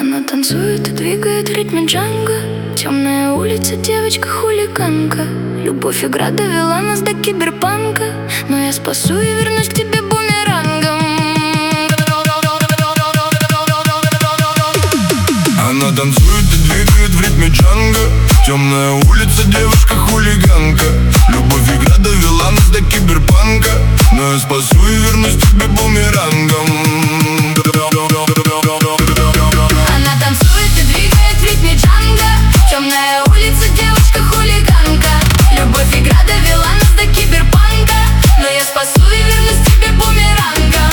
Она танцует и двигает в ритме джанго. Темная улица, девочка-хулиганка. Любовь, игра довела нас до киберпанка. Но я спасу и вернусь к тебе бумерангом. Она танцует и двигает в ритме джанго. Темная улица, девушка-хулиганка. Любовь, игра довела нас до киберпанка. Но я спасу и вернусь к тебе бумерангом. Она танцует и двигает в ритме джанго. Темная улица, девочка-хулиганка. Любовь, игра довела нас до киберпанка. Но я спасу и вернусь к тебе бумерангом.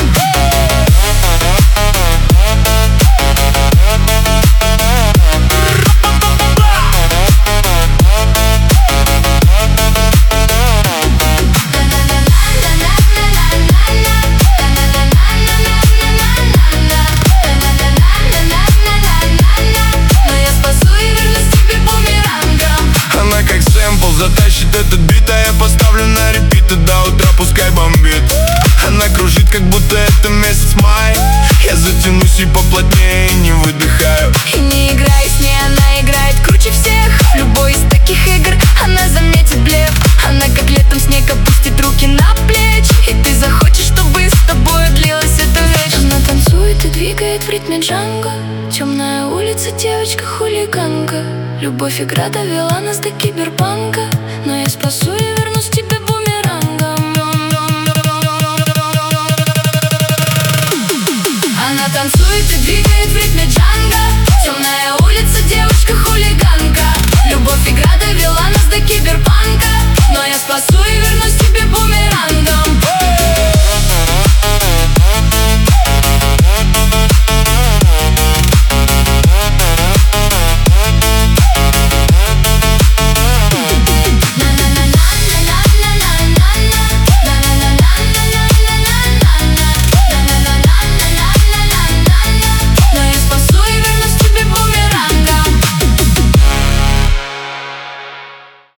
Затащит этот бит, а я поставлю на репит. И до утра пускай бомбит. Она кружит, как будто это месяц май. Я затянусь и поплотнее, не выдыхаю. И не играй с ней, она играет круче всех. В любой из таких игр она заметит блеф. Она как летом снег опустит руки на плечи. И ты захочешь, чтобы с тобой длилась эта вечность. Она танцует и двигает в ритме джанго. Темная улица, девочка-хулиганка. Любовь, игра довела нас до киберпанка. Но я спасу и вернусь к тебе бумерангом. Она танцует и двигает